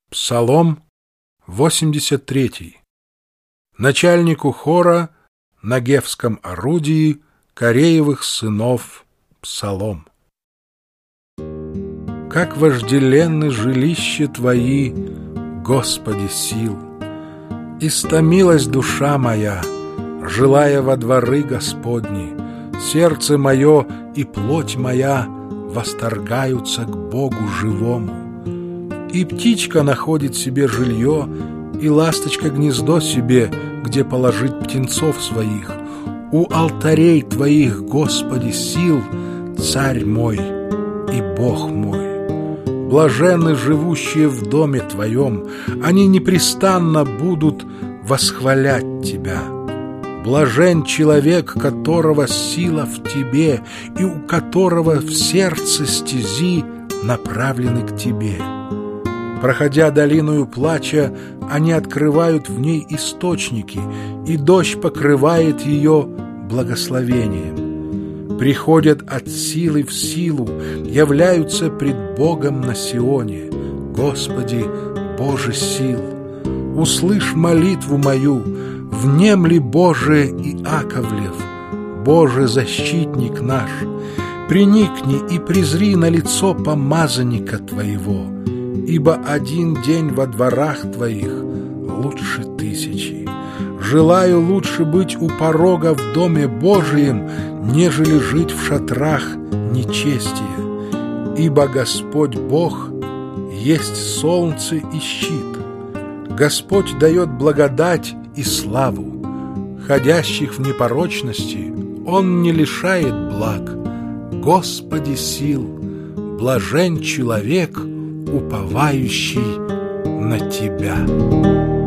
Псалом 83. Начальнику хора на гевском орудии Кореевых сынов псалом. Как вожделенны жилища Твои, Господи сил! Истомилась душа моя, желая во дворы Господни. Сердце мое и плоть моя восторгаются к Богу живому. И птичка находит себе жилье, и ласточка гнездо себе, где положить птенцов своих. У алтарей Твоих, Господи, сил, Царь мой и Бог мой. Блаженны живущие в доме Твоем, они непрестанно будут восхвалять Тебя. Блажен человек, которого сила в Тебе, и у которого в сердце стези направлены к Тебе. Проходя долиною плача, они открывают в ней источники, и дождь покрывает ее благословением. Приходят от силы в силу, являются пред Богом на Сионе. Господи, Боже сил! Услышь молитву мою, внемли, Боже, Иаковлев, Боже, защитник наш, приникни и презри на лицо помазанника Твоего, ибо один день во дворах Твоих лучше 1000. Желаю лучше быть у порога в доме Божием, нежели жить в шатрах нечестия, ибо Господь Бог есть солнце и щит. Господь дает благодать и славу. Ходящих в непорочности Он не лишает благ. Господи сил, блажен человек, уповающий на Тебя.